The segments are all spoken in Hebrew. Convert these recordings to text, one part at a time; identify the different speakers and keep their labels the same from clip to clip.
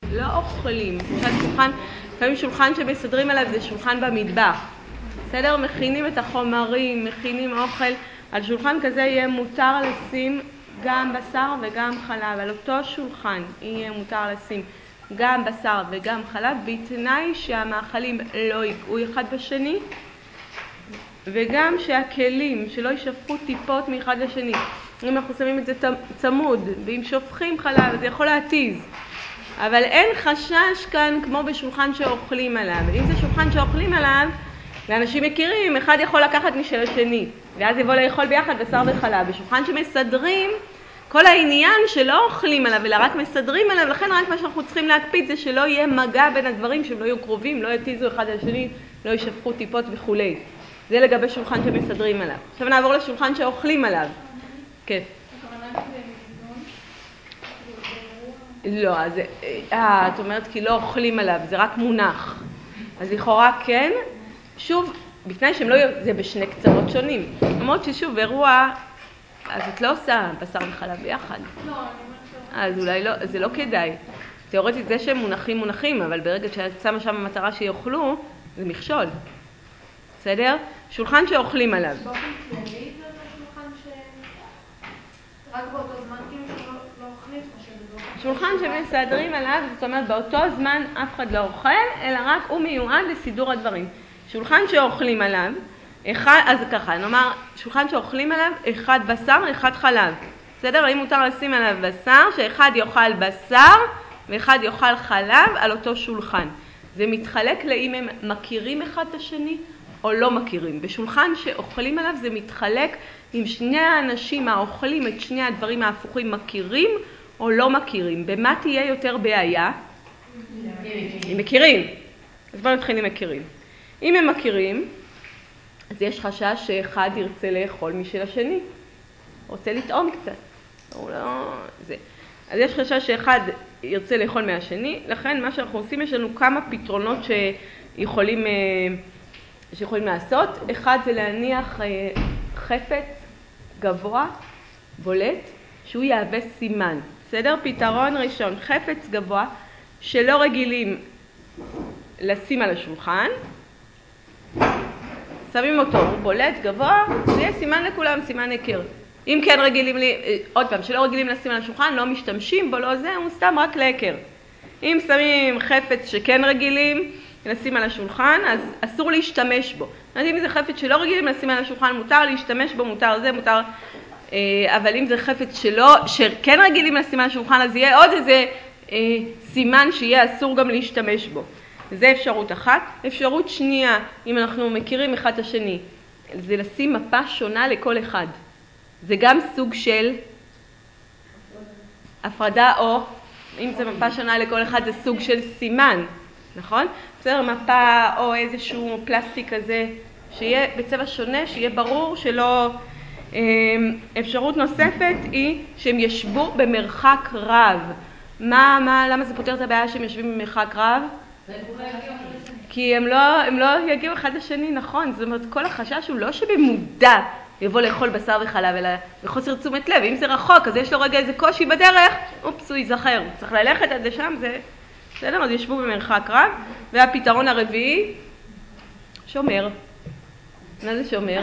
Speaker 1: לא אוכלים. לפעמים שולחן שמסדרים עליו זה שולחן במטבח. בסדר? מכינים את החומרים, מכינים אוכל. על שולחן כזה יהיה מותר לשים גם בשר וגם חלב. על אותו שולחן יהיה מותר לשים גם בשר וגם חלב, בתנאי שהמאכלים לא ייגעו אחד בשני, וגם שהכלים שלא יישפכו טיפות מאחד לשני. אם אנחנו שמים את זה צמוד, ואם שופכים חלב, זה יכול להתיז. אבל אין חשש כאן כמו בשולחן שאוכלים עליו. אם זה שולחן שאוכלים עליו, ואנשים מכירים, אחד יכול לקחת משל השני, ואז יבוא לאכול ביחד בשר וחלב. בשולחן שמסדרים, כל העניין שלא אוכלים עליו, אלא רק מסדרים עליו, לכן רק מה שאנחנו צריכים להקפיד זה שלא יהיה מגע בין הדברים, שהם לא יהיו קרובים, לא יתיזו אחד על השני, לא ישפכו טיפות וכו'. זה לגבי שולחן שמסדרים עליו. עכשיו נעבור לשולחן שאוכלים עליו. כן. לא, אז את אומרת כי לא אוכלים עליו, זה רק מונח. אז לכאורה כן, שוב, בפני שהם לא, זה בשני קצוות שונים. למרות ששוב, אירוע, אז את לא עושה בשר וחלב ביחד.
Speaker 2: לא, אני אומרת לא.
Speaker 1: אז אולי לא, זה לא כדאי. תיאורטית זה שהם מונחים, אבל ברגע שאת שמה שם המטרה שיאכלו, זה מכשול. בסדר? שולחן שאוכלים עליו.
Speaker 2: באופן כללי זה שולחן רק באותו זמן כאילו שלא אוכלים או שבאופן...
Speaker 1: שולחן שמסדרים עליו, זאת אומרת באותו זמן אף אחד לא אוכל, אלא רק הוא מיועד לסידור הדברים. שולחן שאוכלים עליו, אז ככה, נאמר, שולחן שאוכלים עליו, אחד בשר, אחד חלב. בסדר? האם מותר לשים עליו בשר, שאחד יאכל בשר ואחד יאכל חלב על אותו שולחן. זה מתחלק לאם הם מכירים אחד את השני או לא מכירים. בשולחן שאוכלים עליו זה מתחלק אם שני האנשים האוכלים את שני הדברים ההפוכים מכירים או לא מכירים. במה תהיה יותר בעיה? אם מכירים. אז בואו נתחיל עם מכירים. אם הם מכירים, אז יש חשש שאחד ירצה לאכול משל השני. רוצה לטעום קצת. או לא, זה. אז יש חשש שאחד ירצה לאכול מהשני, לכן מה שאנחנו עושים, יש לנו כמה פתרונות שיכולים לעשות. אחד זה להניח חפץ גבוה, בולט, שהוא יהווה סימן. בסדר? פתרון ראשון, חפץ גבוה שלא רגילים לשים על השולחן, שמים אותו, הוא בולט גבוה, זה יהיה סימן לכולם, סימן הכיר. אם כן רגילים, עוד פעם, שלא רגילים לשים על השולחן, לא משתמשים בו, לא זה, הוא סתם רק להכיר. אם שמים חפץ שכן רגילים לשים על השולחן, אז אסור להשתמש בו. אז אם זה חפץ שלא רגילים לשים על השולחן, מותר להשתמש בו, מותר זה, מותר... אבל אם זה חפץ שכן רגילים לשים על השולחן, אז יהיה עוד איזה סימן שיהיה אסור גם להשתמש בו. זה אפשרות אחת. אפשרות שנייה, אם אנחנו מכירים אחד את השני, זה לשים מפה שונה לכל אחד. זה גם סוג של הפרדה, או אם זה מפה שונה לכל אחד, זה סוג של סימן, נכון? בסדר, מפה או איזשהו פלסטיק כזה, שיהיה בצבע שונה, שיהיה ברור שלא... אפשרות נוספת היא שהם ישבו במרחק רב. למה זה פותר את הבעיה שהם יושבים במרחק רב? כי הם לא יגיעו אחד לשני, נכון. זאת אומרת, כל החשש הוא לא שבמודע יבוא לאכול בשר וחלב, אלא בחוסר תשומת לב. אם זה רחוק, אז יש לו רגע איזה קושי בדרך, אופס, הוא ייזכר. צריך ללכת עד לשם, זה... בסדר, אז ישבו במרחק רב. והפתרון הרביעי, שומר. מה זה שומר?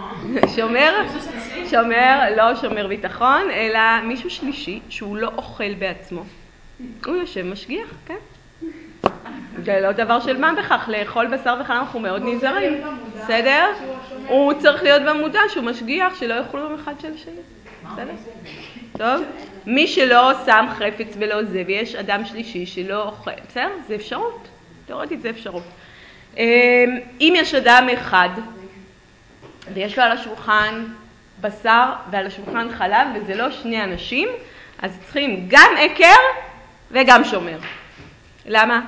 Speaker 1: שומר, לא שומר ביטחון, אלא מישהו שלישי שהוא לא אוכל בעצמו. הוא יושב משגיח, כן? זה לא דבר של מה בכך, לאכול בשר וחלב אנחנו מאוד נזהרים. בסדר? הוא צריך להיות במודע שהוא משגיח, שלא יאכלו אחד של השני. בסדר? טוב? מי שלא שם חפץ ולא זה, ויש אדם שלישי שלא אוכל, בסדר? זה אפשרות. תיאורטית זה אפשרות. אם יש אדם אחד, ויש לו על השולחן בשר ועל השולחן חלב, וזה לא שני אנשים, אז צריכים גם עקר וגם שומר. למה?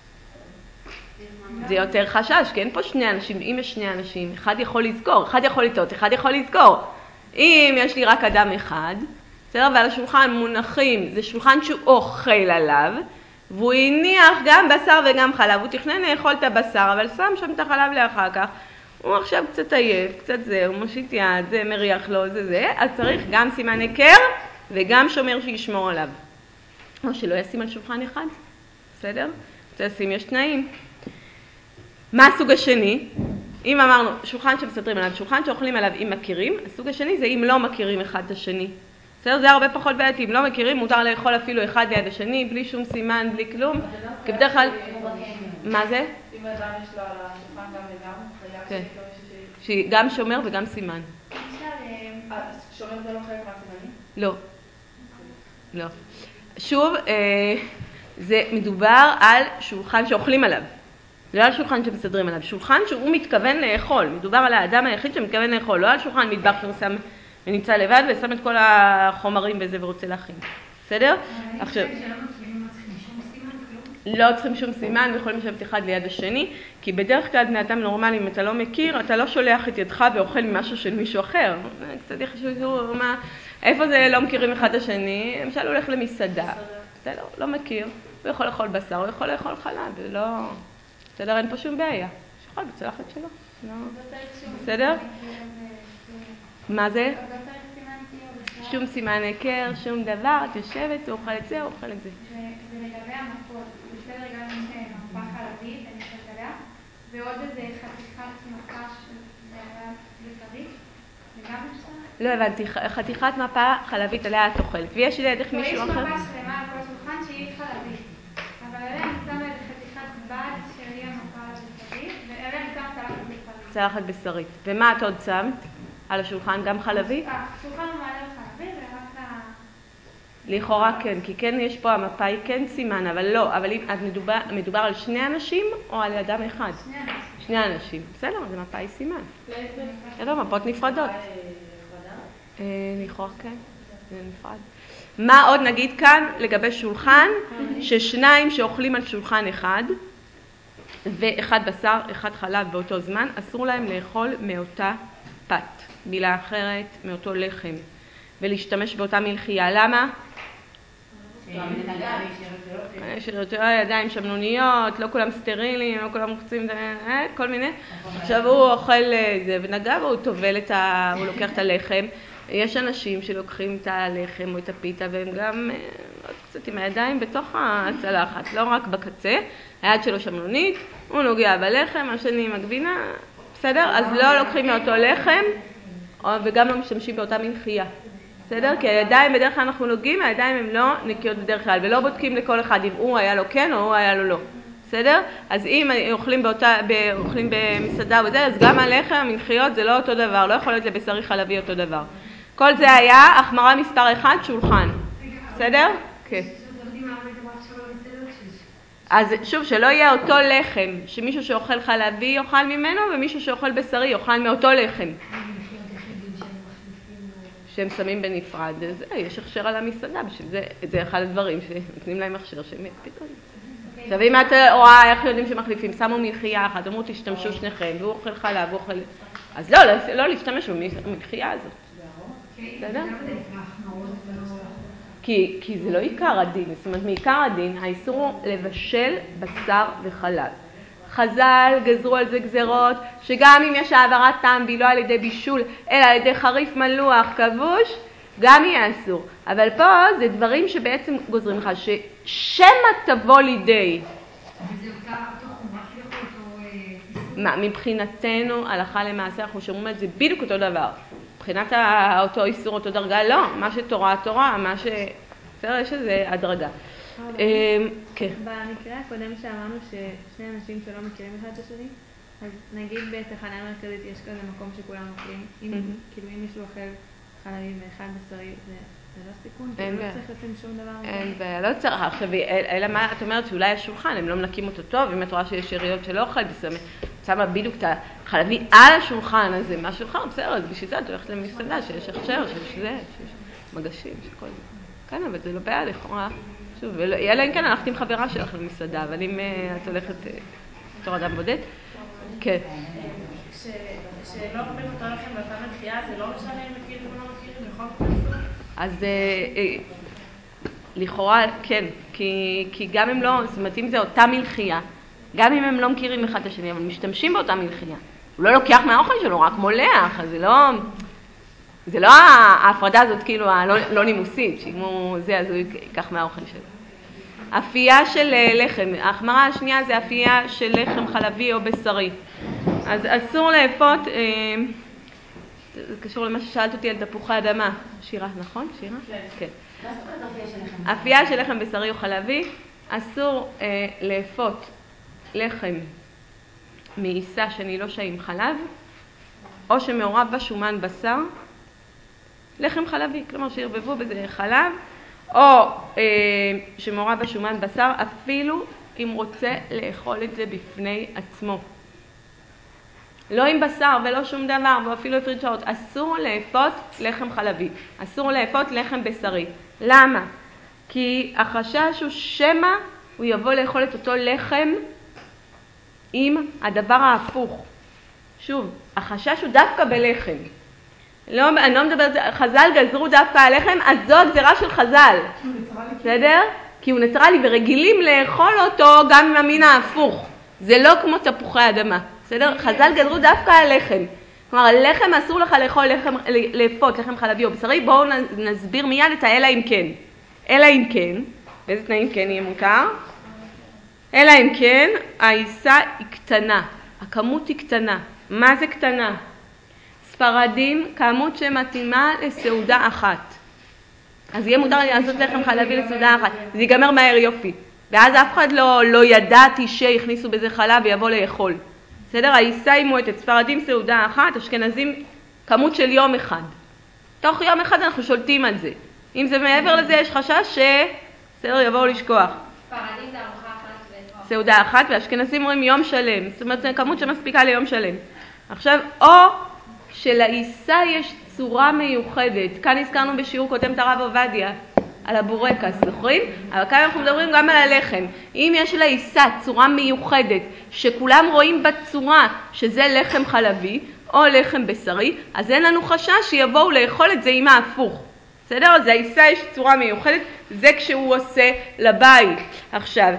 Speaker 1: זה יותר חשש, כי אין פה שני אנשים. אם יש שני אנשים, אחד יכול לזכור, אחד יכול לטעות, אחד יכול לזכור. אם יש לי רק אדם אחד, בסדר, ועל השולחן מונחים, זה שולחן שהוא אוכל עליו, והוא הניח גם בשר וגם חלב. הוא תכנן לאכול את הבשר, אבל שם שם את החלב לאחר כך. הוא עכשיו קצת עייף, קצת זה, הוא מושיט יד, זה מריח לו, זה, אז צריך גם סימן עקר וגם שומר שישמור עליו. או שלא ישים על שולחן אחד. בסדר? רוצה לשים, יש תנאים. מה הסוג השני? אם אמרנו שולחן שמסדרים עליו, שולחן שאוכלים עליו אם מכירים, הסוג השני זה אם לא מכירים אחד את השני. בסדר? זה הרבה פחות בעייתי, אם לא מכירים מותר לאכול אפילו אחד ליד השני, בלי שום סימן, בלי כלום. כי בדרך כלל... מה זה?
Speaker 2: אם אדם יש לו על השולחן גם וגם, חייב
Speaker 1: כן.
Speaker 2: שיש לו
Speaker 1: גם שומר וגם סימן.
Speaker 2: שומר זה לא חלק מהסימנים?
Speaker 1: לא. לא. שוב, זה מדובר על שולחן שאוכלים עליו. לא על שולחן שמסדרים עליו, שולחן שהוא מתכוון לאכול. מדובר על האדם היחיד שמתכוון לאכול, לא על שולחן מטבח שהוא שם ונמצא לבד ושם את כל החומרים וזה ורוצה להכין. בסדר? עכשיו... לא צריכים שום סימן, יכולים לשבת אחד ליד השני, כי בדרך כלל בני אדם נורמליים, אם אתה לא מכיר, אתה לא שולח את ידך ואוכל משהו של מישהו אחר. קצת יחשבו, איפה זה לא מכירים אחד השני? למשל הולך למסעדה, אתה לא מכיר, הוא יכול לאכול בשר, הוא יכול לאכול חלב, ולא... בסדר, אין פה שום בעיה. שיכול בצלחת שלו. בסדר? מה זה? שום סימן היכר, שום דבר, את יושבת, הוא אוכל את זה, הוא אוכל את זה.
Speaker 2: ולגבי המפות, בסדר גם אם יש מפה חלבית, אני חושבת עליה, ועוד איזה חתיכת מפה בשרית, וגם אפשר?
Speaker 1: לא הבנתי, חתיכת מפה חלבית עליה את אוכלת, ויש לידך מישהו אחר?
Speaker 2: יש מפה שלמה על כל השולחן שהיא חלבית, אבל עליה אני שמה איזה חתיכת בד שהיא המפה על הבשרית, ועליה אני שמה צלחת בשרית.
Speaker 1: צלחת בשרית. ומה את עוד שמת? על השולחן גם חלבי?
Speaker 2: השולחן הוא מעלה חלבי ורק
Speaker 1: לכאורה כן, כי כן יש פה, המפה היא כן סימן, אבל לא, אבל אם מדובר על שני אנשים או על אדם אחד? שני אנשים. בסדר, אז המפה היא סימן. לא, מפות נפרדות. לכאורה כן, זה נפרד. מה עוד נגיד כאן לגבי שולחן? ששניים שאוכלים על שולחן אחד, ואחד בשר, אחד חלב באותו זמן, אסור להם לאכול מאותה פת, מילה אחרת, מאותו לחם, ולהשתמש באותה מלחייה. למה? יש יותר ידיים שמנוניות, לא כולם סטרילים, לא כולם מוחצים, כל מיני. עכשיו הוא אוכל זה ונגע והוא טובל הוא לוקח את הלחם. יש אנשים שלוקחים את הלחם או את הפיתה והם גם קצת עם הידיים בתוך הצלחת, לא רק בקצה. היד שלו שמנונית, הוא נוגע בלחם, השני עם הגבינה, בסדר? אז לא לוקחים מאותו לחם וגם לא משתמשים באותה מלחייה. בסדר? כי הידיים בדרך כלל אנחנו נוגעים, הידיים הן לא נקיות בדרך כלל, ולא בודקים לכל אחד אם הוא היה לו כן או הוא היה לו לא. בסדר? אז אם אוכלים במסעדה וזה, אז גם הלחם, המלחיות זה לא אותו דבר, לא יכול להיות לבשרי חלבי אותו דבר. כל זה היה החמרה מספר 1, שולחן. בסדר? כן. אז שוב, שלא יהיה אותו לחם, שמישהו שאוכל חלבי יאכל ממנו, ומישהו שאוכל בשרי יאכל מאותו לחם. שהם שמים בנפרד, יש הכשר על המסעדה, בשביל זה אחד הדברים שנותנים להם הכשר שהם פתאום. עכשיו אם את רואה איך יודעים שמחליפים, שמו מלחייה אחת, אמרו תשתמשו שניכם, והוא אוכל חלב, הוא אוכל... אז לא להשתמש במלחייה הזאת. בסדר? כי זה לא עיקר הדין, זאת אומרת מעיקר הדין, האיסור הוא לבשל בשר וחלב. חז"ל גזרו על זה גזרות, שגם אם יש העברת טעם והיא לא על ידי בישול, אלא על ידי חריף מלוח, כבוש, גם יהיה אסור. אבל פה זה דברים שבעצם גוזרים לך, ששמה תבוא לידי.
Speaker 3: וזה אותו חומרה כאילו,
Speaker 1: מה, מבחינתנו, הלכה למעשה, אנחנו שומעים את זה בדיוק אותו דבר. מבחינת אותו איסור, אותו דרגה, לא. מה שתורה, תורה, מה ש... בסדר, יש איזה הדרגה. כן.
Speaker 4: במקרה הקודם שאמרנו ששני אנשים שלא מכירים אחד את השני, אז נגיד בתחנה מרכזית יש כזה מקום שכולם אוכלים, כאילו אם מישהו אוכל חלבים ואחד בשרי, זה לא סיכון, כאילו לא צריך לשים שום דבר.
Speaker 1: אין בעיה, לא צריך. עכשיו, אלא מה את אומרת שאולי השולחן, הם לא מנקים אותו טוב, אם את רואה שיש יריות שלא אוכל, שמה בדיוק את החלבי על השולחן הזה, משהו אחר, בסדר, אז בשביל זה את הולכת למסעדה שיש הכשר, שיש זה, שיש מגשים, שכל זה. כן, אבל זה לא בעיה לכאורה. שוב, אלא אם כן הלכתי עם חברה שלך למסעדה, אבל אם את הולכת בתור אדם בודד, כן.
Speaker 2: שלא אוכלים אותו לכם באותה מלחייה, זה לא משנה אם מכירים או לא מכירים, בכל מקרה?
Speaker 1: אז לכאורה כן, כי גם אם לא, זאת אומרת אם זה אותה מלחייה, גם אם הם לא מכירים אחד את השני, אבל משתמשים באותה מלחייה. הוא לא לוקח מהאוכל שלו, רק מולח, אז זה לא ההפרדה הזאת כאילו הלא נימוסית, שאם הוא זה אז הוא ייקח מהאוכל שלו. אפייה של לחם. ההחמרה השנייה זה אפייה של לחם חלבי או בשרי. אז אסור לאפות, זה קשור למה ששאלת אותי על תפוחי אדמה. שירה, נכון? שירה? כן. אפייה של לחם בשרי או חלבי, אסור לאפות לחם מעיסה שנילושה עם חלב, או שמעורב בה שומן בשר, לחם חלבי, כלומר שירבבו בזה חלב, או שמעורב בה שומן בשר, אפילו אם רוצה לאכול את זה בפני עצמו. לא עם בשר ולא שום דבר, ואפילו הפריד שעות. אסור לאפות לחם חלבי, אסור לאפות לחם בשרי. למה? כי החשש הוא שמה הוא יבוא לאכול את אותו לחם עם הדבר ההפוך. שוב, החשש הוא דווקא בלחם. אני לא מדברת, חז"ל גזרו דווקא על לחם, אז זו הגזרה של חז"ל. בסדר? כי הוא ניטרלי ורגילים לאכול אותו גם עם המין ההפוך. זה לא כמו תפוחי אדמה. בסדר? חז"ל גזרו דווקא על לחם. כלומר, לחם אסור לך לאפות לחם חלבי או בשרי. בואו נסביר מיד את האלא אם כן. אלא אם כן, באיזה תנאים כן יהיה מותר? אלא אם כן, העיסה היא קטנה. הכמות היא קטנה. מה זה קטנה? ספרדים, כמות שמתאימה לסעודה אחת. אז יהיה מותר לעשות לחם חלבי לסעודה אחת. זה ייגמר מהר יופי. ואז אף אחד לא ידעתי שיכניסו בזה חלב ויבוא לאכול. בסדר? העיסה היא מועטת. ספרדים סעודה אחת, אשכנזים כמות של יום אחד. תוך יום אחד אנחנו שולטים על זה. אם זה מעבר לזה יש חשש בסדר, יבואו לשכוח.
Speaker 2: ספרדים זה ארוחה אחת
Speaker 1: סעודה אחת, ואשכנזים אומרים יום שלם. זאת אומרת, זה כמות שמספיקה ליום שלם. עכשיו, או שלעיסה יש צורה מיוחדת. כאן הזכרנו בשיעור קודם את הרב עובדיה, על הבורקס, זוכרים? אבל כאן אנחנו מדברים גם על הלחם. אם יש לעיסה צורה מיוחדת, שכולם רואים בצורה שזה לחם חלבי, או לחם בשרי, אז אין לנו חשש שיבואו לאכול את זה עם ההפוך. בסדר? אז העיסה יש צורה מיוחדת, זה כשהוא עושה לבית. עכשיו,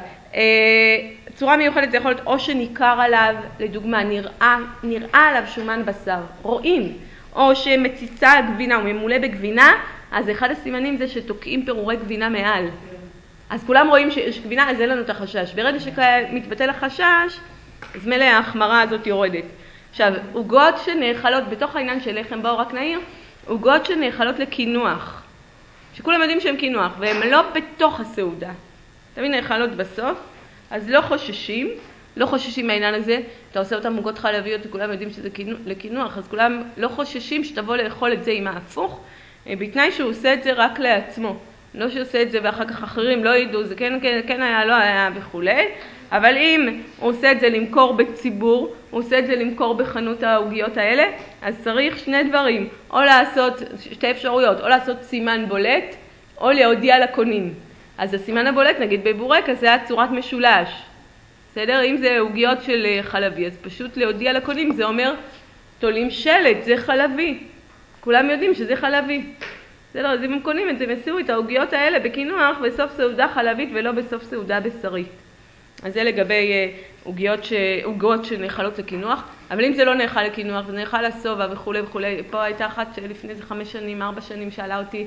Speaker 1: צורה מיוחדת זה יכול להיות או שניכר עליו, לדוגמה, נראה עליו שומן בשר, רואים, או שמציצה גבינה, הוא ממולא בגבינה, אז אחד הסימנים זה שתוקעים פירורי גבינה מעל. אז כולם רואים שיש גבינה, אז אין לנו את החשש. ברגע שמתבטל החשש, אז מלא ההחמרה הזאת יורדת. עכשיו, עוגות שנאכלות בתוך העניין של לחם, בואו רק נעיר, עוגות שנאכלות לקינוח, שכולם יודעים שהם קינוח, והם לא בתוך הסעודה. תמיד נאכלות בסוף, אז לא חוששים מהעניין הזה. אתה עושה אותם עוגות חלביות וכולם יודעים שזה לקינוח, אז כולם לא חוששים שתבוא לאכול את זה עם ההפוך, בתנאי שהוא עושה את זה רק לעצמו. לא שעושה את זה ואחר כך אחרים לא ידעו, זה כן היה, לא היה וכו'. אבל אם הוא עושה את זה למכור בציבור, הוא עושה את זה למכור בחנות העוגיות האלה, אז צריך שני דברים, או לעשות שתי אפשרויות, או לעשות סימן בולט, או להודיע לקונים. אז הסימן הבולט, נגיד בבורקס, זה היה צורת משולש. בסדר? אם זה עוגיות של חלבי, אז פשוט להודיע לקונים, זה אומר, תולים שלט, זה חלבי. כולם יודעים שזה חלבי. בסדר? אז אם הם קונים את זה, מסיעו את העוגיות האלה בקינוח בסוף סעודה חלבית ולא בסוף סעודה בשרית. אז זה לגבי עוגות שנאכלות לקינוח, אבל אם זה לא נאכל לקינוח, זה נאכל לסובה וכו' וכו'. פה הייתה אחת שלפני איזה 5 שנים, 4 שנים, שאלה אותי,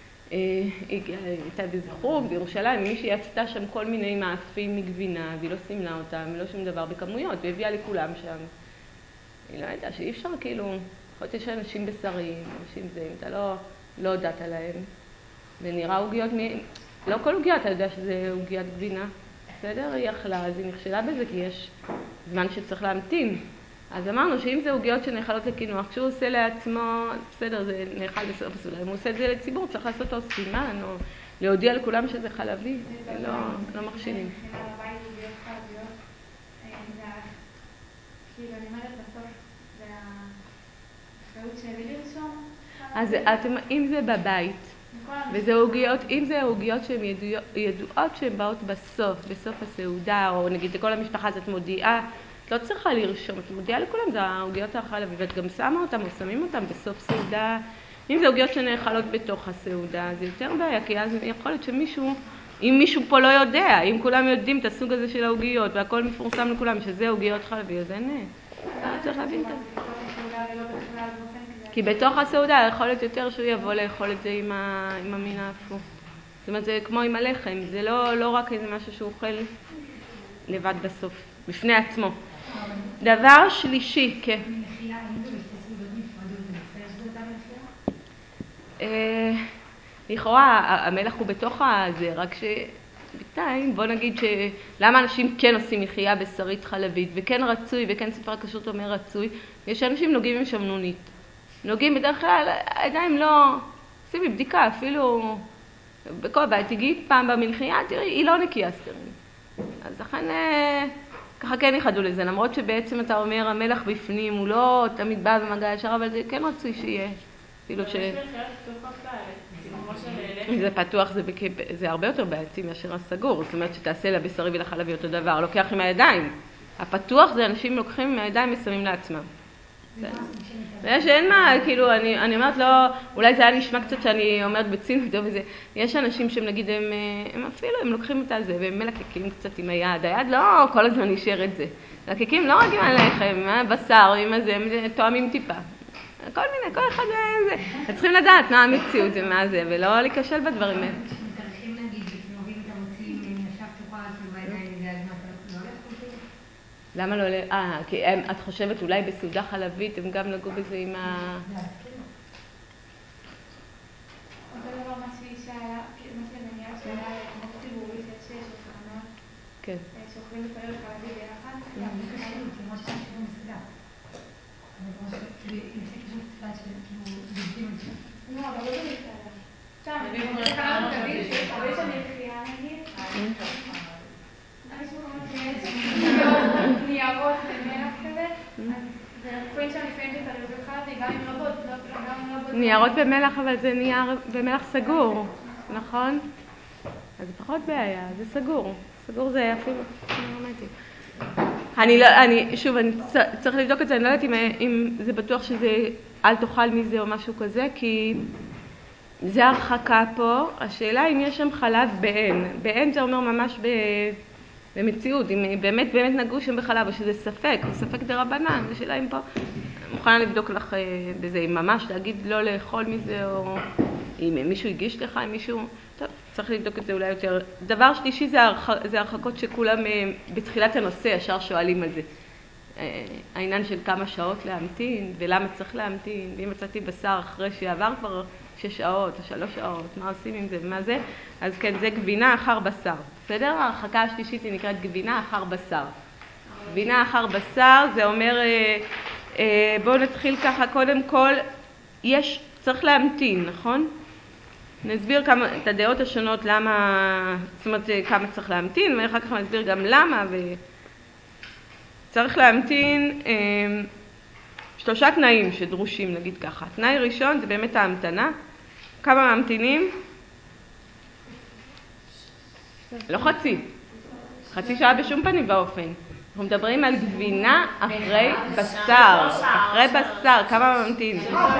Speaker 1: הייתה באיזה חוג בירושלים, מישהי עשתה שם כל מיני מאפים מגבינה, והיא לא סימנה אותם, לא שום דבר בכמויות, והביאה לכולם שם. היא לא הייתה שאי אפשר כאילו, יכול להיות יש אנשים בשרים, אנשים זה, אם אתה לא הודעת להם, ונראה עוגיות, לא כל עוגיה אתה יודע שזה עוגיית גבינה. בסדר? היא אכלה, אז היא נכשלה בזה כי יש זמן שצריך להמתין. אז אמרנו שאם זה עוגיות שנאכלות לקינוח, כשהוא עושה לעצמו, בסדר, זה נאכל בסוף הסעודה. אם הוא עושה את זה לציבור, צריך לעשות לו סימן או להודיע לכולם שזה חלבי. לא מכשילים.
Speaker 2: הבית עוגיות חלביות, כאילו אני אומרת בסוף, זה האחריות שלי לרשום.
Speaker 1: אז אם זה בבית, וזה עוגיות, אם זה עוגיות שהן ידועות שהן באות בסוף הסעודה, או נגיד לכל המשפחה הזאת מודיעה, את לא צריכה לרשום, את מודיעה לכולם, זה העוגיות החלביות, ואת גם שמה אותם או שמים אותם בסוף סעודה. אם זה עוגיות שנאכלות בתוך הסעודה, זה יותר בעיה, כי אז יכול להיות אם מישהו פה לא יודע, אם כולם יודעים את הסוג הזה של העוגיות, והכל מפורסם לכולם שזה עוגיות חלביות, אז אין, צריך להבין את זה. כי בתוך הסעודה יכול להיות יותר שהוא יבוא לאכול את זה עם המין ההפוך. זאת אומרת, זה כמו עם הלחם, זה לא רק איזה משהו שהוא אוכל לבד בסוף, בפני עצמו. דבר שלישי, כן.
Speaker 3: מלחייה, האם זה בשתי סעודות נפרדות, זה בסדר שזה אותה מלחייה?
Speaker 1: לכאורה, המלח הוא בתוך הזה, רק שבינתיים, בוא נגיד למה אנשים כן עושים מלחייה בשרית חלבית, וכן רצוי, וכן ספר הכשרות אומר רצוי, יש אנשים נוגעים עם שמנונית. נוגעים בדרך כלל, עדיין לא, עושים לי בדיקה, אפילו בכל בית, תגיעי פעם במלחייה, תראי, היא לא נקייה סטרילית. אז לכן, ככה כן יחדו לזה, למרות שבעצם אתה אומר, המלח בפנים הוא לא תמיד בא במגע ישר, אבל זה כן רצוי שיהיה. אפילו ש... זה פתוח, זה הרבה יותר בעייתי מאשר הסגור, זאת אומרת שתעשה לבשרי ולחלבי אותו דבר, לוקח עם הידיים. הפתוח זה אנשים לוקחים עם הידיים ושמים לעצמם. שאין מה, כאילו, אני אומרת לו, אולי זה היה נשמע קצת שאני אומרת בציניות וזה, יש אנשים שהם נגיד, הם אפילו, הם לוקחים את זה, והם מלקקים קצת עם היד, היד לא כל הזמן נשאר את זה. מלקקים לא רק עם הלחם, עם הבשר, עם הזה, הם תואמים טיפה. כל מיני, כל אחד זה. צריכים לדעת מה המציאות ומה זה, ולא להיכשל בדברים האלה.
Speaker 3: מתארחים נגיד, וכנובים את המוצאים נשק תוכל, כאילו בידיים לזה, אז מה אתה לא הולך כל זה?
Speaker 1: למה לא? כי את חושבת אולי בסעודה חלבית הם גם לגעו בזה עם ה...
Speaker 2: אותו דבר מה שמניעה שאלה כמו ציבורי שיש שולחנות שאוכלים בסרי וחלבי ביחד.
Speaker 3: לא, זה קשה לי, כמו שאתה שיעור מסעדה. לפי פשוט תפעת שכאילו בגדים את זה.
Speaker 2: לא, אבל לא במסעדה. שם, בחלל רכבים שיש הרבה שם מלחייה נגיד. יש מקומות שיש ניירות ומלח כזה, וקוראים שם לפעמים שתריו וחלבי, גם עם רבות, גם רבות.
Speaker 1: ניירות במלח, אבל זה נייר במלח סגור, נכון? אז פחות בעיה, זה סגור. סגור זה אפילו, שוב, אני צריך לבדוק את זה, אני לא יודעת אם זה בטוח שזה אל תאכל מזה או משהו כזה, כי זה הרחקה פה. השאלה אם יש שם חלב בעין. בעין זה אומר ממש במציאות, אם באמת נגעו שם בחלב, או שזה ספק, או ספק דרבנן. השאלה אם פה, מוכנה לבדוק לך בזה, אם ממש להגיד לא לאכול מזה, או אם מישהו הגיש לך, אם מישהו... טוב, צריך לבדוק את זה אולי יותר. דבר שלישי זה הרחקות שכולם בתחילת הנושא ישר שואלים על זה. העניין של כמה שעות להמתין, ולמה צריך להמתין, ואם מצאתי בשר אחרי שעבר כבר 6 שעות או 3 שעות, מה עושים עם זה ומה זה? אז כן, זה גבינה אחר בשר. בסדר? ההרחקה השלישית היא נקראת גבינה אחר בשר. גבינה אחר בשר זה אומר, בואו נתחיל ככה, קודם כל, צריך להמתין, נכון? נסביר את הדעות השונות למה, זאת אומרת כמה צריך להמתין, ואחר כך נסביר גם למה, וצריך להמתין 3 תנאים שדרושים, נגיד ככה. תנאי ראשון זה באמת ההמתנה. כמה ממתינים? לא חצי שעה בשום פנים ואופן. אנחנו מדברים על גבינה אחרי בשר. אחרי בשר, כמה ממתין?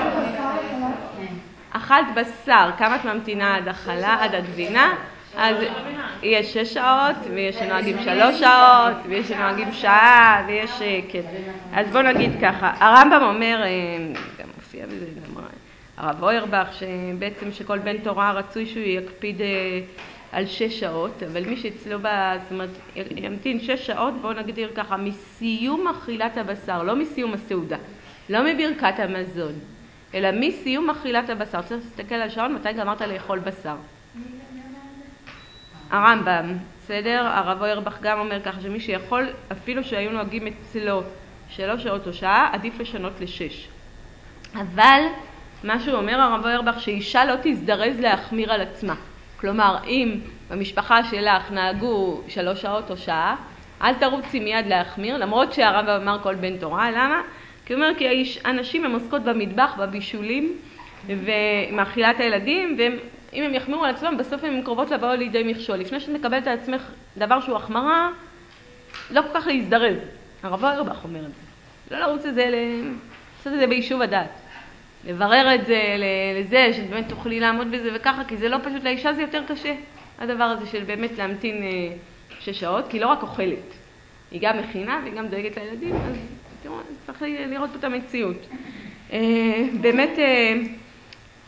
Speaker 1: אכלת בשר, כמה את ממתינה עד אכלה, עד הגבינה? אז יש 6 שעות, ויש שנוהגים 3 שעות, ויש שנוהגים שעה, ויש... כן. אז בוא נגיד ככה, הרמב"ם אומר, גם מופיע בזה, הרב אוירבך, שבעצם שכל בן תורה רצוי שהוא יקפיד על 6 שעות, אבל מי שאצלו זאת אומרת, ימתין 6 שעות, בואו נגדיר ככה, מסיום אכילת הבשר, לא מסיום הסעודה, לא מברכת המזון, אלא מסיום אכילת הבשר. צריך להסתכל על שעון, מתי גמרת לאכול בשר? הרמב"ם, בסדר? הרב אוירבך גם אומר ככה, שמי שיכול, אפילו שהיו נוהגים אצלו 3 שעות או שעה, עדיף לשנות ל6. אבל מה שהוא אומר הרב אוירבך, שאישה לא תזדרז להחמיר על עצמה. כלומר, אם במשפחה שלך נהגו 3 שעות או שעה, אל תרוצי מיד להחמיר, למרות שהרב אמר כל בן תורה. למה? כי הוא אומר, כי אנשים הם עוסקות במטבח, בבישולים, ומאכילת הילדים, ואם הם יחמירו על עצמם, בסוף הם קרובות לבוא לידי מכשול. לפני שאת מקבלת על עצמך דבר שהוא החמרה, לא כל כך להזדרז. הרב אוירבך אומר את זה. לא לרוץ את זה, לעשות את זה ביישוב הדעת. לברר את זה לזה, שבאמת תוכלי לעמוד בזה וככה, כי זה לא פשוט, לאישה זה יותר קשה, הדבר הזה של באמת להמתין 6 שעות, כי לא רק אוכלת, היא גם מכינה והיא גם דואגת לילדים, אז תראו, צריך לראות את המציאות. באמת,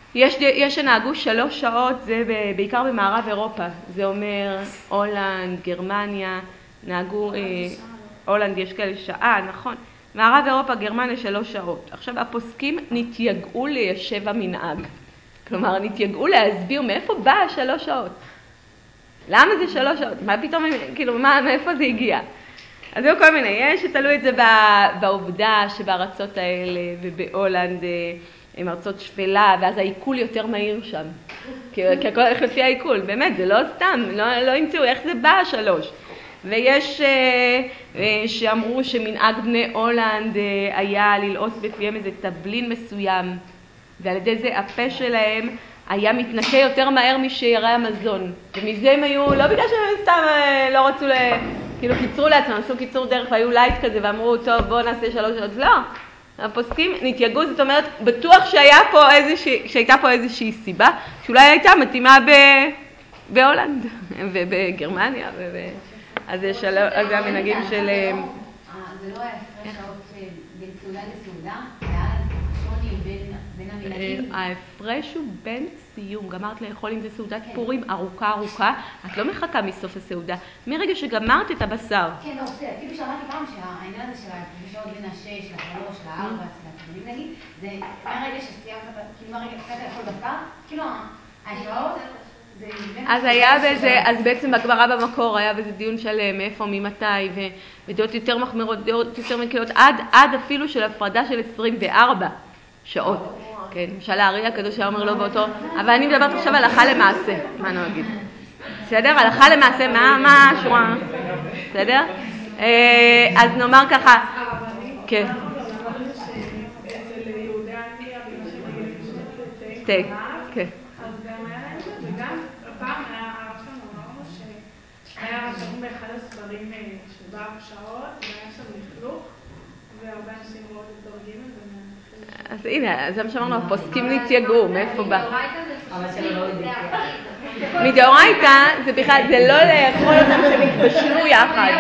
Speaker 1: יש שנהגו 3 שעות, זה בעיקר במערב אירופה, זה אומר הולנד, גרמניה, נהגו, הולנד יש כאלה שעה, נכון, מערב אירופה, גרמניה 3 שעות. עכשיו הפוסקים נתייגעו ליישב המנהג, כלומר נתייגעו להסביר מאיפה בא 3 שעות. למה זה 3 שעות? מה פתאום, כאילו, מאיפה זה הגיע? אז היו כל מיני, יש שתלו את זה בעובדה שבארצות האלה ובהולנד הם ארצות שפלה, ואז העיכול יותר מהיר שם. כי הכל הולך לפי העיכול, באמת, זה לא סתם, לא ימצאו איך זה בא 3. ויש שאמרו שמנהג בני הולנד היה ללעוס בפיהם איזה טבלין מסוים, ועל ידי זה הפה שלהם היה מתנקה יותר מהר משיירי המזון. ומזה הם היו, לא בגלל שהם סתם לא רצו, כאילו קיצרו לעצמם, עשו קיצור דרך והיו לייט כזה ואמרו, טוב בואו נעשה 3 שעות. לא, הפוסקים נתייגעו, זאת אומרת, בטוח שהייתה פה איזושהי סיבה, שאולי הייתה מתאימה בהולנד ובגרמניה. אז זה המנהגים של...
Speaker 3: זה לא היה הפרש שעות בין סעודה לסעודה? היה שוני בין המנהגים?
Speaker 1: ההפרש הוא בין סיום, גמרת לאכול אם זה סעודת פורים ארוכה, את לא מחכה מסוף הסעודה, מרגע שגמרת את הבשר.
Speaker 3: כן, לא, בסדר, כאילו שאמרתי פעם שהעניין הזה של הפרשות בין 6 ל-3 ל-4, נגיד, זה מהרגע שסיימת, כאילו מהרגע שסיימת לאכול בשר, כאילו השעות...
Speaker 1: אז היה בזה, אז בעצם בגמרא במקור היה בזה דיון שלם, מאיפה, ממתי, ודעות יותר מחמירות, דעות יותר מקלות, עד אפילו של הפרדה של 24 שעות. כן, למשל הארי הקדוש היה אומר לא באותו, אבל אני מדברת עכשיו הלכה למעשה, מה נגיד? בסדר? הלכה למעשה, מה השורה? בסדר? אז נאמר ככה, כן.
Speaker 5: אצל יהודי אנגליה, בגלל שהם רגילים לשתות
Speaker 1: תה, כן.
Speaker 5: אז גם היה להם זה, וגם פעם היה הרב שלנו אמר לנו שהיה רשום באחד הספרים של 4 שעות, והיה שם לכלוך, והרבה אנשים ראו את דור ג' ומהתחיל...
Speaker 1: אז הנה, זה מה שאמרנו, הפוסקים נתייגעו, מאיפה בא? מדאורייתא זה בכלל, זה לא לאכול אותם שהם יתבשלו יחד.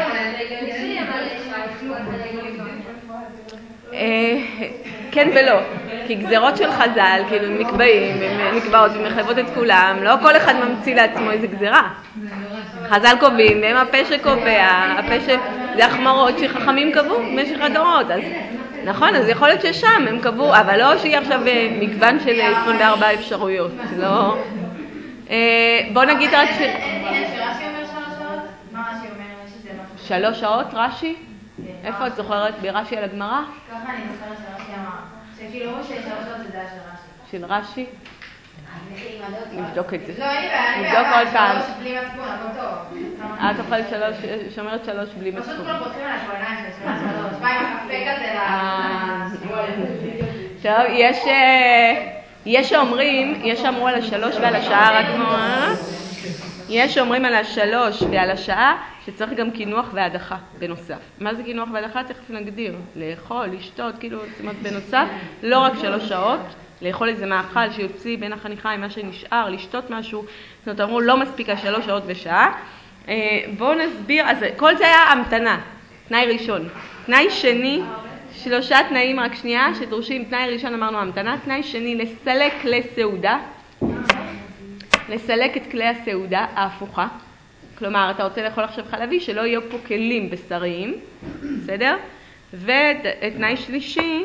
Speaker 1: כן ולא, כי גזירות של חז"ל, כאילו נקבעים, נקבעות ומחייבות את כולם, לא כל אחד ממציא לעצמו איזה גזירה. חז"ל קובעים, והם הפה שקובע, הפה זה החמרות שחכמים קבעו במשך הדורות, אז נכון, אז יכול להיות ששם הם קבעו, אבל לא שיהיה עכשיו מגוון של 24 אפשרויות, לא... בוא נגיד רק ש...
Speaker 2: רש"י אומר 3 שעות? מה רש"י אומר שזה לא?
Speaker 1: 3 שעות רש"י? איפה את זוכרת? ברש"י על הגמרא?
Speaker 2: ככה אני זוכרת שרש"י אמר. שכאילו אומרים ש3 שעות זה דעה של רש"י.
Speaker 1: של רש"י? נבדוק את זה.
Speaker 2: לא, אני
Speaker 1: נבדוק עוד פעם.
Speaker 2: 3 בלי מצפון, הכל טוב.
Speaker 1: את אוכלת 3, שומרת 3 בלי מצפון.
Speaker 2: פשוט כולם פותחים על העיניים של 3. בא עם הקפה כזה
Speaker 1: טוב, יש שאמרו על 3 ועל השעה, רק יש שאומרים על 3 ועל השעה שצריך גם קינוח והדחה בנוסף. מה זה קינוח והדחה? תכף נגדיר. לאכול, לשתות, כאילו, זאת אומרת, בנוסף, לא רק 3 שעות, לאכול איזה מאכל שיוציא בין החניכה עם מה שנשאר, לשתות משהו. זאת אומרת, אמרו, לא מספיקה 3 שעות ושעה. בואו נסביר, אז כל זה היה המתנה, תנאי ראשון. תנאי שני, 3 תנאים, רק שנייה, שדרושים. תנאי ראשון אמרנו המתנה, תנאי שני, לסלק כלי סעודה. לסלק את כלי הסעודה ההפוכה. כלומר, אתה רוצה לאכול עכשיו חלבי, שלא יהיו פה כלים בשריים, בסדר? ותנאי שלישי,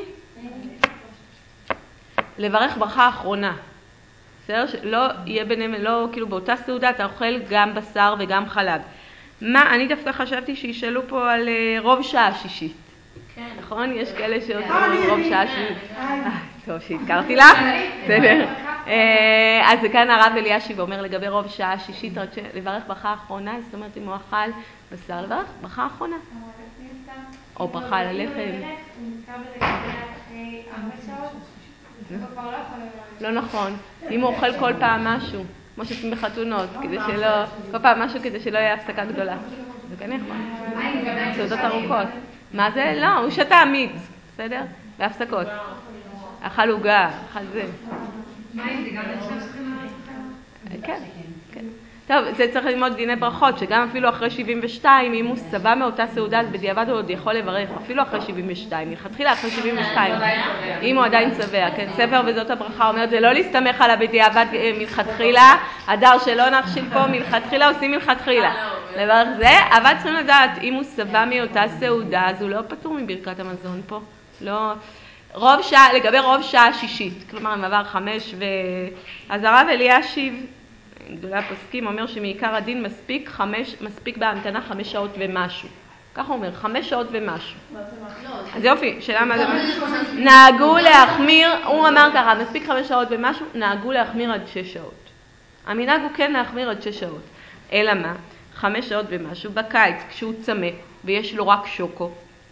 Speaker 1: לברך ברכה אחרונה. בסדר? שלא יהיה ביניהם, לא, כאילו באותה סעודה אתה אוכל גם בשר וגם חלב. אני דווקא חשבתי שישאלו פה על רוב שעה שישית. נכון? יש כאלה שעושים רוב שעה שישית. טוב, שהזכרתי לך. בסדר. אז כאן הרב אלישיב אומר לגבי רוב שעה שישית, רק לברך ברכה אחרונה, זאת אומרת אם הוא אכל בשר, לברך ברכה אחרונה. או ברכה על הלחם.
Speaker 2: הוא נזכר בזה כזה אחרי 4 שעות, הוא כבר לא יכול לברך.
Speaker 1: לא נכון. אם הוא אוכל כל פעם משהו, כמו שעושים בחתונות, כדי שלא, כל פעם משהו כדי שלא יהיה הפסקה גדולה. זה כן יכול. סעודות ארוכות. מה זה? לא, הוא שתה מיץ, בסדר? בהפסקות. אכל עוגה, אכל זה.
Speaker 3: מה אם זה גם נחשב שצריכים
Speaker 1: כן, כן. טוב, טוב, זה צריך ללמוד דיני ברכות, שגם אפילו אחרי 72, אם הוא שבע מאותה סעודה, אז בדיעבד הוא עוד יכול לברך, אפילו אחרי 72, מלכתחילה אחרי 72, אם הוא עדיין צבע, כן, ספר וזאת הברכה אומרת, זה לא להסתמך על הבדיעבד מלכתחילה, הדר שלא נכשיל פה, מלכתחילה עושים מלכתחילה, לברך זה, אבל צריכים לדעת, אם הוא שבע מאותה סעודה, אז הוא לא פטור מברכת המזון פה, לא... לגבי רוב שעה שישית, כלומר מעבר 5 אז הרב אלישיב, גדולי הפוסקים, אומר שמעיקר הדין מספיק בהמתנה 5 שעות ומשהו. ככה הוא אומר, 5 שעות ומשהו. אז יופי, שאלה מה זה משהו? נהגו להחמיר, הוא אמר ככה, מספיק 5 שעות ומשהו, נהגו להחמיר עד 6 שעות. המנהג הוא כן להחמיר עד 6 שעות. אלא מה? 5 שעות ומשהו. בקיץ, כשהוא צמא ויש לו רק שוקו,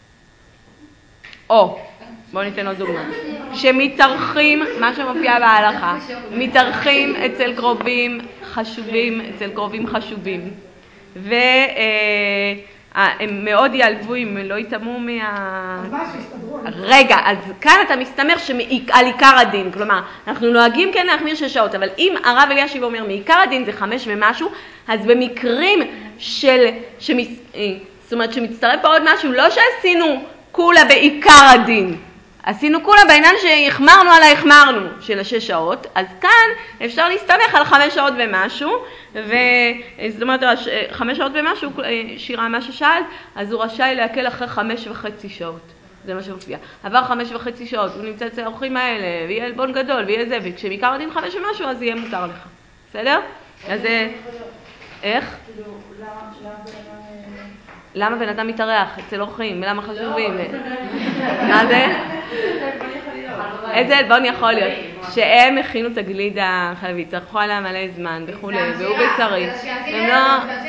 Speaker 1: או, בואו ניתן עוד דוגמה, שמתארחים, מה שמופיע בהלכה, מתארחים אצל קרובים חשובים, והם מאוד ייעלבו אם לא יתאמו רגע, אז כאן אתה מסתמך על עיקר הדין, כלומר, אנחנו נוהגים כן להחמיר 6 שעות, אבל אם הרב אלישיב אומר מעיקר הדין זה 5 ומשהו, אז במקרים זאת אומרת שמצטרף פה עוד משהו, לא שעשינו כולה בעיקר הדין, עשינו כולה בעניין שהחמרנו על ההחמרנו של 6 שעות, אז כאן אפשר להסתמך על 5 שעות ומשהו, זאת אומרת 5 שעות ומשהו, שירה מה ששאלת, אז הוא רשאי להקל אחרי 5.5 שעות, זה מה שמופיע. עבר 5.5 שעות, הוא נמצא אצל האורחים האלה, ויהיה עלבון גדול, ויהיה זה, וכשבעיקר הדין 5 ומשהו, אז יהיה מותר לך. בסדר? אז איך? למה בן אדם מתארח אצל אורחים? למה חשובים? מה זה? איזה עלבון יכול להיות? שהם הכינו את הגלידה החלבית, צרכו עליה מלא זמן וכו', והוא בשרי. הם לא...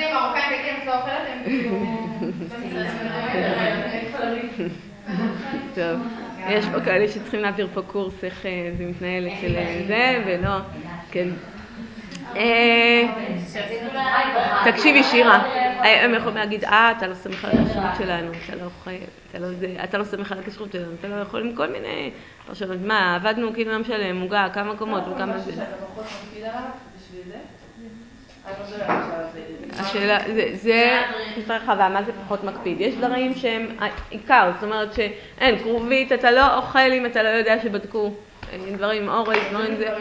Speaker 1: טוב, יש פה כאלה שצריכים להעביר פה קורס איך זה מתנהל אצל זה, ולא, כן. תקשיבי שירה, הם יכולים להגיד, אתה לא סומך על הכשרות שלנו, אתה לא סומך על הכשרות שלנו, אתה לא יכול עם כל מיני פרשנות, מה, עבדנו כאילו יום שלם, מוגע, כמה קומות וכמה זה. השאלה, זה יותר רחבה, מה זה פחות מקפיד? יש דברים שהם עיקר, זאת אומרת שאין, קרובית, אתה לא אוכל אם אתה לא יודע שבדקו דברים, אורז, דברים זה.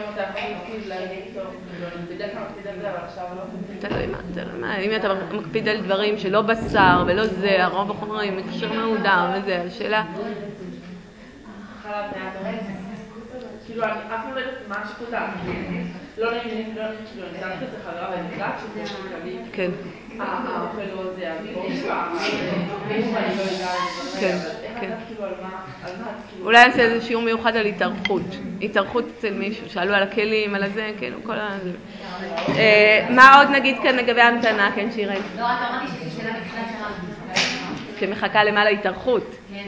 Speaker 1: אם אתה מקפיד על דברים שלא בשר ולא זה, הרוב החומרים, מקשר מהודר וזה, השאלה...
Speaker 5: חלב מעט אורז, כאילו אני אף פעם לא יודעת מה שיקול דעת, לא נעים לי, כאילו אני זרקת את זה חברה ואני יודעת שזה כללי,
Speaker 1: כן.
Speaker 5: האוכל לא זה, הביבור משפחה, ואם אני לא יודעת,
Speaker 1: כן,
Speaker 5: כן.
Speaker 1: אולי נעשה איזה שיעור מיוחד על התארחות אצל מישהו, שאלו על הכלים, על הזה, כן, כל ה... מה עוד נגיד כאן לגבי המתנה, כן שירי?
Speaker 3: לא, רק אמרתי שיש שאלה בתחילת שעה.
Speaker 1: שמחכה למעלה התארחות.
Speaker 3: כן.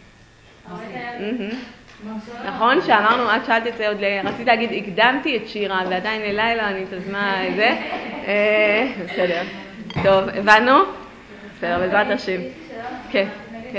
Speaker 1: נכון שאמרנו, את שאלת את זה עוד, רציתי להגיד, הקדמתי את שירה, ועדיין ללילה אני תזמה זה. בסדר. טוב, הבנו? בסדר, בעזרת השם. כן, כן.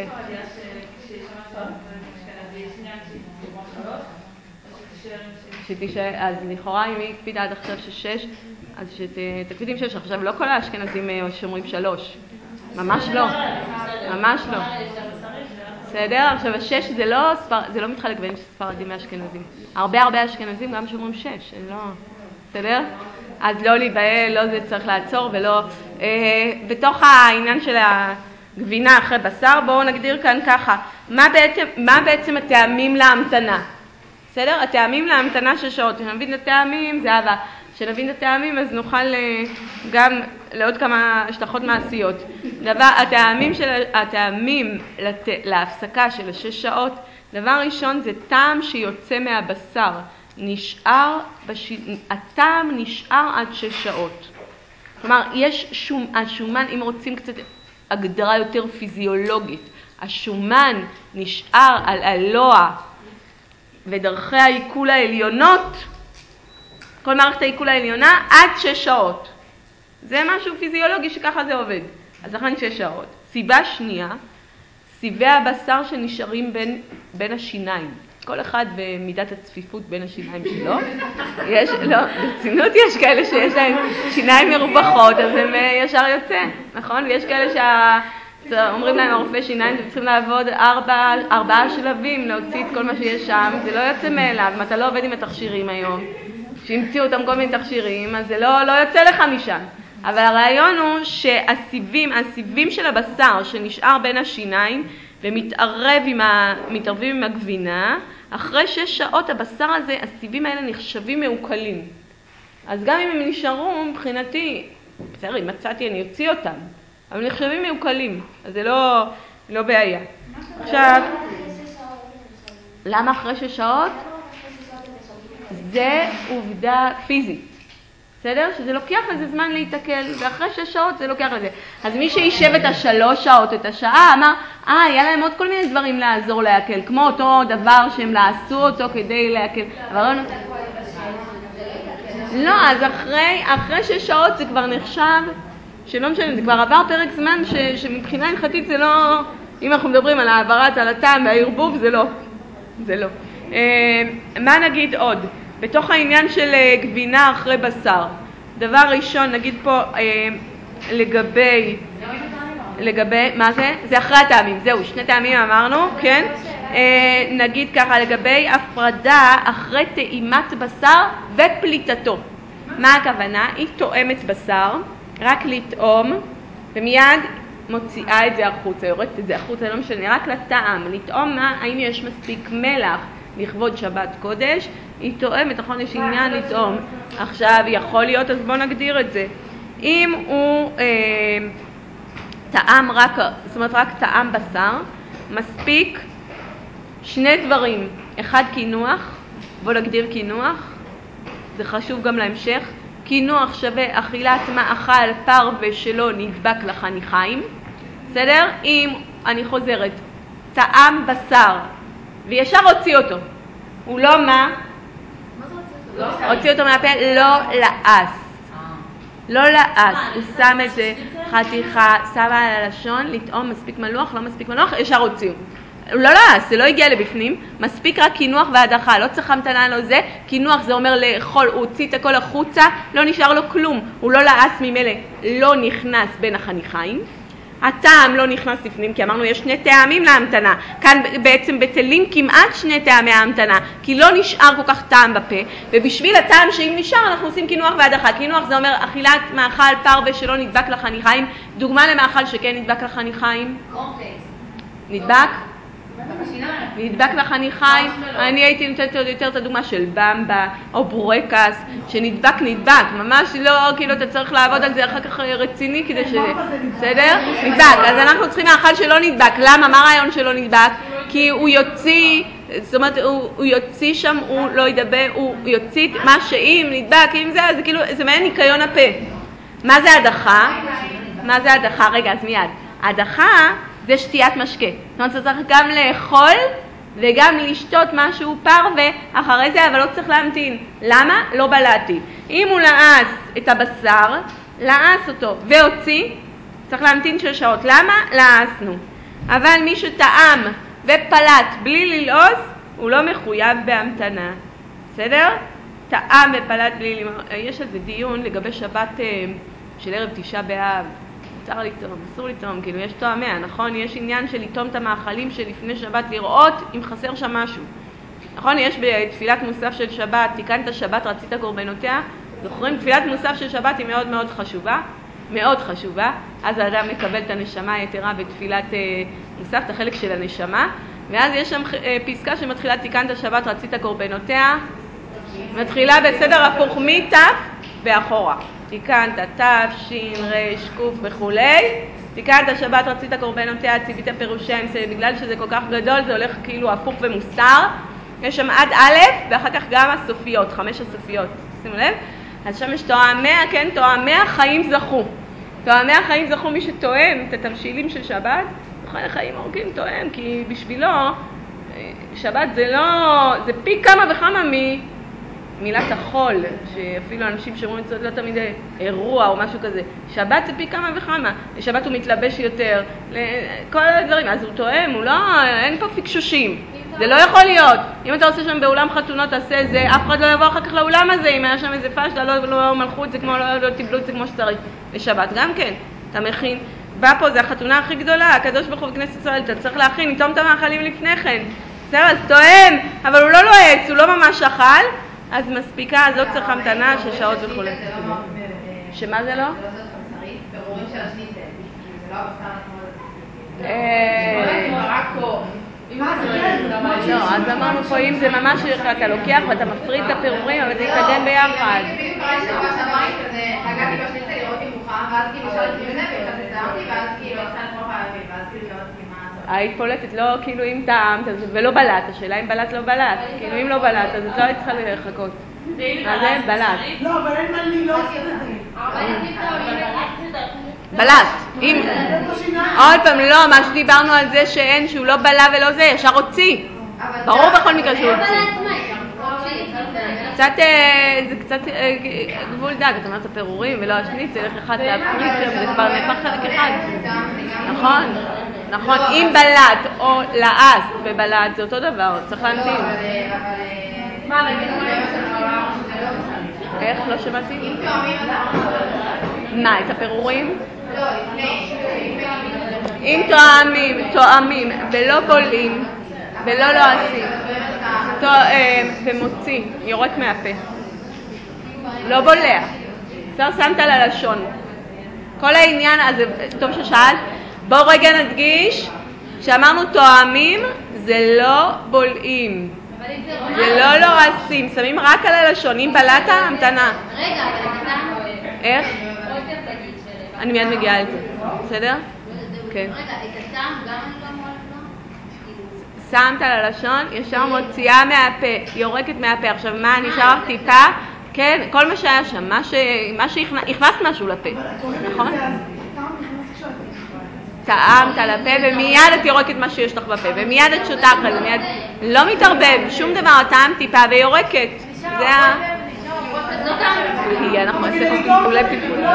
Speaker 1: אז לכאורה אם היא הקפידה עד עכשיו 6, אז שתקפיד עם 6, עכשיו לא כל האשכנזים שומרים 3. ממש לא. ממש לא. בסדר? עכשיו 6 זה לא מתחלק בין ספרדים ואשכנזים. הרבה אשכנזים גם שומרים 6, לא... בסדר? אז לא להיבהל, לא זה צריך לעצור ולא... בתוך העניין של הגבינה אחרי בשר, בואו נגדיר כאן ככה, מה בעצם הטעמים להמתנה? בסדר? הטעמים להמתנה 6 שעות, כשנבין את הטעמים זה אהבה, כשנבין את הטעמים אז נוכל גם לעוד כמה השלכות מעשיות. הטעמים להפסקה של 6 שעות, דבר ראשון זה טעם שיוצא מהבשר, הטעם נשאר עד 6 שעות. כלומר, יש השומן, אם רוצים קצת הגדרה יותר פיזיולוגית, השומן נשאר על הלוע ודרכי העיכול העליונות, כל מערכת העיכול העליונה, עד 6 שעות. זה משהו פיזיולוגי שככה זה עובד. אז לכן 6 שעות. סיבה שנייה, סיבי הבשר שנשארים בין השיניים. כל אחד במידת הצפיפות בין השיניים שלו. לא, ברצינות יש כאלה שיש להם שיניים מרווחות, אז הם ישר יוצא, נכון? ויש כאלה אומרים להם הרופא שיניים, אתם צריכים לעבוד 4 שלבים, להוציא את כל מה שיש שם, זה לא יוצא מאליו. אם אתה לא עובד עם התכשירים היום, שהמציאו אותם כל מיני תכשירים, אז זה לא יוצא לך משם. אבל הרעיון הוא שהסיבים של הבשר שנשאר בין השיניים ומתערבים עם הגבינה, אחרי 6 שעות הבשר הזה, הסיבים האלה נחשבים מעוקלים. אז גם אם הם נשארו, מבחינתי, בסדר, אם מצאתי אני אוציא אותם, אבל נחשבים מעוקלים, אז זה לא בעיה. עכשיו, למה אחרי 6 שעות? זה עובדה פיזית. בסדר? שזה לוקח לזה זמן להתעכל, ואחרי 6 שעות זה לוקח לזה. אז מי שישב את 3 שעות, את השעה, אמר, היה להם עוד כל מיני דברים לעזור להקל, כמו אותו דבר שהם לעשו אותו כדי להקל. אבל לא, אז אחרי 6 שעות זה כבר נחשב, שלא משנה, זה כבר עבר פרק זמן שמבחינה הלכתית זה לא, אם אנחנו מדברים על העברת, על הטעם והערבוב, זה לא. מה נגיד עוד? בתוך העניין של גבינה אחרי בשר, דבר ראשון נגיד פה לגבי, מה זה? זה אחרי הטעמים, זהו, 2 טעמים אמרנו, כן? נגיד ככה, לגבי הפרדה אחרי טעימת בשר ופליטתו. מה הכוונה? היא טועמת בשר, רק לטעום, ומיד מוציאה את זה החוצה, יורדת את זה החוצה, לא משנה, רק לטעם, לטעום האם יש מספיק מלח לכבוד שבת קודש, היא טועמת, נכון, יש עניין לטעום. עכשיו, יכול להיות, אז בואו נגדיר את זה. אם הוא טעם רק טעם בשר, מספיק 2 דברים. 1, קינוח, בואו נגדיר קינוח, זה חשוב גם להמשך. קינוח שווה אכילת מאכל פרווה שלא נדבק לחניכיים. בסדר? אם, אני חוזרת, טעם בשר, וישר הוציא אותו. הוא לא מה? הוציא אותו מהפה, לא לעס. לא לעס. הוא שם את זה חתיכה, שמה על הלשון, לטעום מספיק מלוח, לא מספיק מלוח, ישר הוציאו. הוא לא לעס, זה לא הגיע לבפנים, מספיק רק קינוח והדחה, לא צריך המתנה לו זה, קינוח זה אומר לאכול, הוא הוציא את הכל החוצה, לא נשאר לו כלום, הוא לא לעס ממילא, לא נכנס בין החניכיים. הטעם לא נכנס לפנים, כי אמרנו יש 2 טעמים להמתנה. כאן בעצם בטלים כמעט 2 טעמי ההמתנה, כי לא נשאר כל כך טעם בפה, ובשביל הטעם שאם נשאר אנחנו עושים קינוח והדחה. קינוח זה אומר אכילת מאכל פרווה שלא נדבק לחניכיים. דוגמה למאכל שכן נדבק לחניכיים? נדבק? נדבק לחניכיים. אני הייתי נותנת יותר את הדוגמה של במבה או בורקס, שנדבק, ממש לא, כאילו אתה צריך לעבוד על זה אחר כך רציני כדי בסדר? נדבק. אז אנחנו צריכים מאכל שלא נדבק. למה? מה הרעיון שלא נדבק? כי הוא יוציא, זאת אומרת, הוא יוציא שם, הוא לא ידבר, הוא יוציא מה שאם נדבק, אם זה כאילו, זה מעין ניקיון הפה. מה זה הדחה? רגע, אז מיד. הדחה זה שתיית משקה. זאת אומרת, צריך גם לאכול וגם לשתות משהו פרווה אחרי זה, אבל לא צריך להמתין. למה? לא בלעתי. אם הוא לעס את הבשר, לעס אותו והוציא, צריך להמתין 6 שעות. למה? לעסנו. אבל מי שטעם ופלט בלי ללעוס, הוא לא מחויב בהמתנה. בסדר? טעם ופלט בלי ללעוס. יש איזה דיון לגבי שבת של ערב 9 באב. מותר לטעום, אסור לטעום, כאילו יש טועמיה, נכון? יש עניין של לטעום את המאכלים שלפני שבת, לראות אם חסר שם משהו. נכון? יש בתפילת מוסף של שבת, תיקנת שבת, רצית קורבנותיה. זוכרים? תפילת מוסף של שבת היא מאוד מאוד חשובה, מאוד חשובה. אז האדם מקבל את הנשמה היתרה בתפילת מוסף, את החלק של הנשמה. ואז יש שם פסקה שמתחילה תיקנת שבת, רצית קורבנותיה. מתחילה בסדר הפוך מתף ואחורה. תיקנת תף, שין, רש, קוף וכולי. תיקנת שבת, רצית קורבנותיה, ציווית פירושם, בגלל שזה כל כך גדול זה הולך כאילו הפוך ומוסתר. יש שם עד א' ואחר כך גם הסופיות, 5 הסופיות. שימו לב. אז שם יש תואמיה, כן, תואמיה חיים זכו. תואמיה חיים זכו מי שתואם את התבשילים של שבת, תוחל חיים ארוכים תואם, כי בשבילו שבת זה לא, זה פי כמה וכמה מילת החול, שאפילו אנשים שאומרים את זה לא תמיד אירוע או משהו כזה. שבת זה פי כמה וכמה, לשבת הוא מתלבש יותר, כל הדברים, אז הוא תואם, הוא לא, אין פה פיקשושים. זה לא יכול להיות. אם אתה עושה שם באולם חתונות, תעשה את זה, אף אחד לא יבוא אחר כך לאולם הזה, אם היה שם איזה פשטה, לא מלכות, זה כמו, לא טיבלו את זה כמו שצריך. בשבת גם כן, אתה מכין. בא פה, זה החתונה הכי גדולה, הקדוש ברוך הוא בכנסת ישראל, אתה צריך להכין, לטום את המאכלים לפני כן. בסדר, אז תואם, אבל הוא לא לועץ, הוא לא ממש אכל, אז מספיקה, אז לא צריך המתנה של שעות וכו'. שמה זה לא?
Speaker 3: פירורים של השניצל, זה לא הבשר
Speaker 1: לא, אז אמרנו פה, אם זה ממש אתה לוקח ואתה מפריד את הפירורים, אבל זה יתקדם ביחד.
Speaker 3: הגעתי בשניצל לראות אם מוכן, ואז כאילו שאלתי את זה, וכזה טעמתי, ואז כאילו התחלת כמו פעמים, ואז כאילו שאלתי מה זה.
Speaker 1: היית פולטת, לא כאילו אם טעמת ולא בלט, השאלה אם בלט לא בלט, כאילו אם לא בלט, אז את לא היית צריכה לחכות. מה זה? בלט.
Speaker 5: לא, אבל אין מה לי לא עושה את זה.
Speaker 1: בלט. עוד פעם, לא, מה שדיברנו על זה שאין, שהוא לא בלע ולא זה, ישר הוציא. ברור בכל מקרה שהוא הוציא. זה קצת גבול דק, את אומרת הפירורים ולא השניץ, זה הולך אחד להפריד שם, זה כבר נהפך חלק אחד. נכון, נכון, אם בלט או לעס ובלט זה אותו דבר, צריך להמתין. איך? לא שמעתי? מה, את הפירורים?
Speaker 3: לא, לפני.
Speaker 1: אם תואמים ולא בולעים ולא לועסים, ומוציא, יורק מהפה. לא בולע. שמת על הלשון. כל העניין, אז טוב ששאלת, בואו רגע נדגיש, שאמרנו תואמים, זה לא בולעים. זה לא לועסים, שמים רק על הלשון, אם בלעת, המתנה.
Speaker 3: רגע, אבל אתה...
Speaker 1: איך? אני מיד מגיעה לזה, בסדר? כן.
Speaker 3: רגע, את הטעם גם אני לא אמורה לבלוע?
Speaker 1: שמת על הלשון, ישר מוציאה מהפה, יורקת מהפה. עכשיו מה, נשאר טיפה? כן, כל מה שהיה שם, מה שהכנסת משהו לפה, נכון? טעמת על הפה ומיד את יורקת מה שיש לך בפה, ומיד את שותה אחרי זה, מיד לא מתערבב, שום דבר, טעם טיפה ויורקת. זה ה... כי אנחנו עושים פלפולי פלפולים.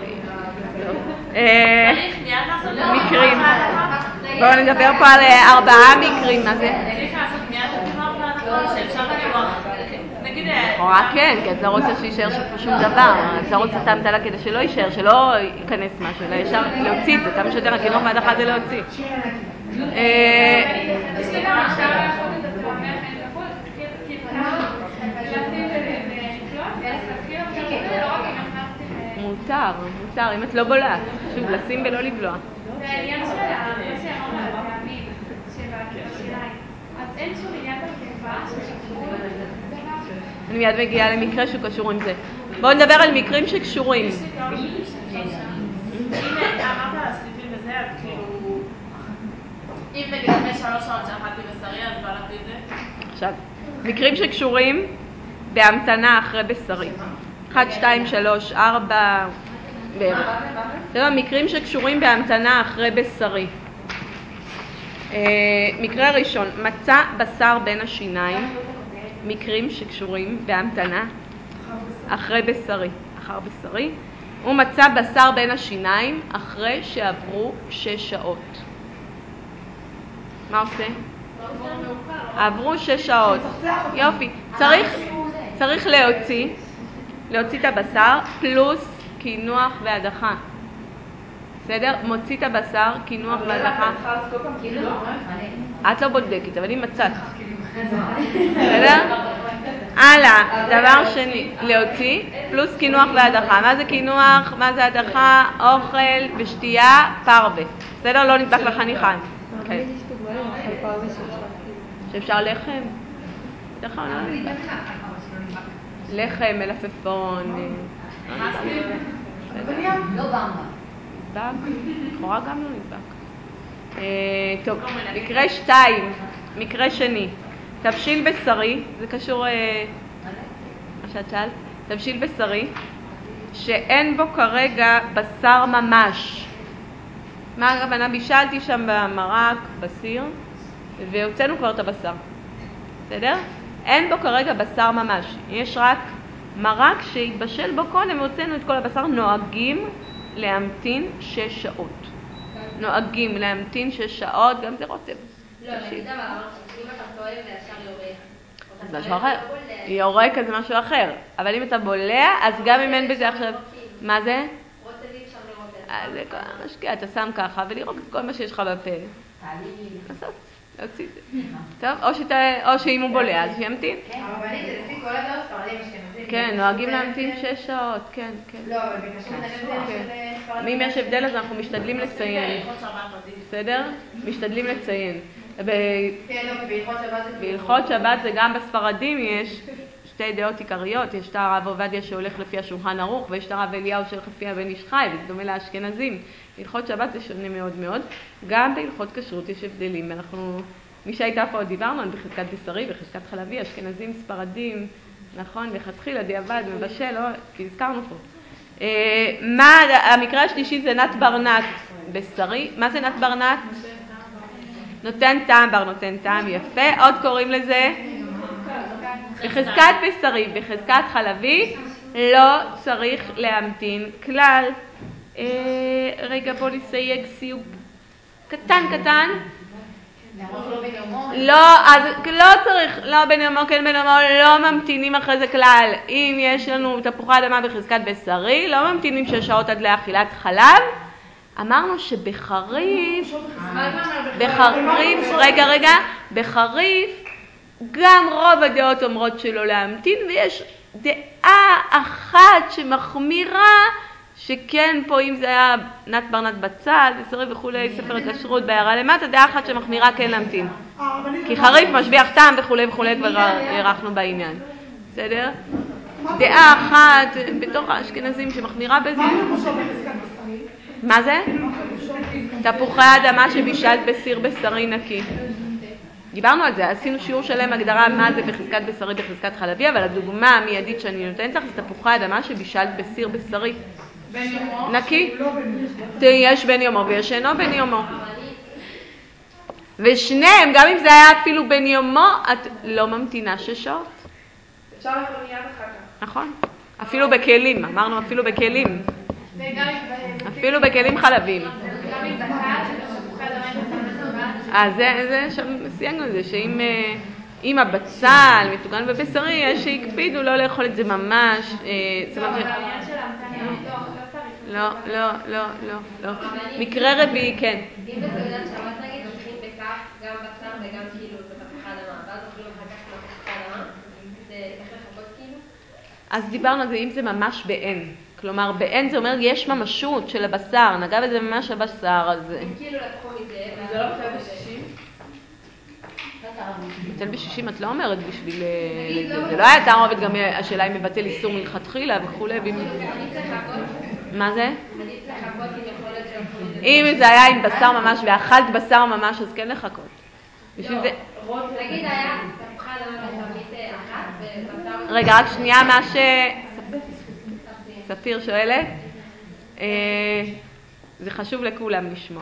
Speaker 1: מקרים. בואו נדבר פה על 4 מקרים, מה זה? לכאורה כן, כי את לא רוצה שישאר שום דבר, את לא רוצה את ההמתלה כדי שלא יישאר, שלא ייכנס משהו, אלא ישר להוציא את זה, כמה שיותר, הכינוך מהדחה זה להוציא. מותר, אם את לא בולעת, שוב, לשים ולא לבלוע.
Speaker 2: בעניין של מה שאמרנו על הטעמים שבשיניים, אז אין שום עניין בקרבה שקשור לדבר?
Speaker 1: אני מיד מגיעה למקרה שקשור עם זה. בואו נדבר על מקרים שקשורים.
Speaker 5: אם אמרת על הסליפים וזה, אז כאילו... אם נגיד אחרי 3 שעות שאכלתי בשרי, אז בא להביא את זה?
Speaker 1: עכשיו, מקרים שקשורים בהמתנה אחרי בשרי. 1, 2, 3, 4 בערך. זה מקרים שקשורים בהמתנה אחרי בשרי. מקרה ראשון, מצא בשר בין השיניים, מקרים שקשורים בהמתנה אחרי בשרי. אחר בשרי, הוא מצא בשר בין השיניים אחרי שעברו 6 שעות. מה עושה? עברו 6 שעות. יופי. צריך להוציא את הבשר פלוס קינוח והדחה. בסדר? מוציא את הבשר, קינוח והדחה. את לא בודקת, אבל אם מצאת. בסדר? הלאה, דבר שני, להוציא פלוס קינוח והדחה. מה זה קינוח? מה זה הדחה? אוכל ושתייה, פרווה. בסדר? לא נדבק לחניכן. כן. שאפשר לחם? נכון, לא נדבק. לחם, מלפפון.
Speaker 3: לא במבה.
Speaker 1: נדבק? לכאורה גם לא נדבק. טוב, מקרה 2, מקרה שני. תבשיל בשרי, זה קשור, מה שאת שאלת, תבשיל בשרי, שאין בו כרגע בשר ממש. מה הכוונה? בישלתי שם במרק, בסיר, והוצאנו כבר את הבשר. בסדר? אין בו כרגע בשר ממש. יש רק מרק שהתבשל בו קודם, והוצאנו את כל הבשר. נוהגים להמתין 6 שעות. נוהגים להמתין 6 שעות, גם זה רוטב.
Speaker 6: לא, נגיד אבל אם אתה טועה וישר יורה.
Speaker 1: זה משהו אחר. יורק זה משהו אחר. אבל אם אתה בולע, אז גם אם אין בזה עכשיו... מה זה?
Speaker 6: רוטב אי אפשר לראות את
Speaker 1: זה כל משקיע, אתה שם ככה ולראות את כל מה שיש לך בפה. לעשות, להוציא את זה. טוב, או שאם הוא בולע, אז שימתין.
Speaker 3: הרבנית זה לפי כל הדעות ספרדים אשכנזים.
Speaker 1: כן, נוהגים להמתין 6 שעות, כן, כן.
Speaker 3: לא, אבל בקשור זה הבדל של ספרדים.
Speaker 1: אם יש הבדל אז אנחנו משתדלים לציין. בסדר? משתדלים לציין.
Speaker 3: כן, לא, בהלכות שבת זה...
Speaker 1: בהלכות שבת זה גם בספרדים יש שתי דעות עיקריות. יש את הרב עובדיה שהולך לפי השולחן ערוך, ויש את הרב אליהו שהולך לפי הבן איש חי, וזה דומה לאשכנזים. בהלכות שבת זה שונה מאוד מאוד. גם בהלכות כשרות יש הבדלים. מי שהייתה פה דיברנו על בחזקת בשרי, בחזקת חלבי, אשכנזים, ספרדים, נכון? וחתחילה, דיעבד, מבשל, לא, כי הזכרנו פה. המקרה השלישי זה נת ברנת בשרי. מה זה נת ברנת? נותן טעם, בר נותן טעם, יפה. עוד קוראים לזה בחזקת בשרי, בחזקת חלבי, לא צריך להמתין כלל. רגע, בוא נסייג סיוג קטן. לא, אז לא צריך, לא בן יומו, כן בן יומו, לא ממתינים אחרי זה כלל. אם יש לנו תפוחי אדמה בחזקת בשרי, לא ממתינים 6 שעות עד לאכילת חלב. אמרנו שבחריף, בחריף, גם רוב הדעות אומרות שלא להמתין, ויש דעה אחת שמחמירה, שכן פה אם זה היה נת ברנת בצל, בשרי וכולי, ספר הכשרות בהערה למטה, דעה אחת שמחמירה כן להמתין. כי חריף משביח טעם וכולי וכולי כבר הערכנו בעניין. בסדר? דעה אחת בתוך האשכנזים שמחמירה בזה. מה זה? תפוחי אדמה שבישלת בסיר בשרי נקי. דיברנו על זה, עשינו שיעור שלם הגדרה מה זה בחזקת בשרי בחזקת חלבי, אבל הדוגמה המיידית שאני נותנת לך זה תפוחי אדמה שבישלת בסיר בשרי נקי. יש בן יומו ויש אינו בן יומו. ושניהם, גם אם זה היה אפילו בן יומו, את לא ממתינה 6 שעות.
Speaker 5: אפשר לאכול מיד אחר כך.
Speaker 1: נכון. אפילו בכלים, אמרנו אפילו בכלים. אפילו בכלים חלבים.
Speaker 2: גם עם בצל, שתפוחי אדמה עם בצל
Speaker 1: אז זה שם סייגנו את זה, שאם הבצל מתוגן בבשרי, יש שהקפידו לא לאכול את זה ממש.
Speaker 2: לא, אבל העניין של המתנה, לא צריך.
Speaker 1: לא. מקרה רביעי, כן.
Speaker 6: אם בסעודת שבת נגיד, אוכלים בכף גם בשר וגם כאילו בתפוחי אדמה, ואז אוכלים אחר כך עם התפוחי אדמה, זה איך לחכות כאילו?
Speaker 1: אז דיברנו על זה, אם זה ממש בעין. כלומר, בעין זה אומר, יש ממשות של הבשר, נגע בזה ממש הבשר, אז...
Speaker 6: אם כאילו לקחו מזה...
Speaker 5: זה לא בטל ב-60?
Speaker 1: בטל ב-60 את לא אומרת בשביל... זה לא היה תערובת, גם השאלה אם מבטל איסור מלכתחילה וכולי.
Speaker 6: עדיף לחכות?
Speaker 1: מה זה?
Speaker 6: עדיף לחכות אם יכול להיות שלקחו מזה...
Speaker 1: אם זה היה עם בשר ממש ואכלת בשר ממש, אז כן לחכות. בשביל זה...
Speaker 6: נגיד היה תפוחי אדמה בחבית אחת ובשר...
Speaker 1: רגע, רק שנייה מה ספיר שואלת. זה חשוב לכולם לשמוע.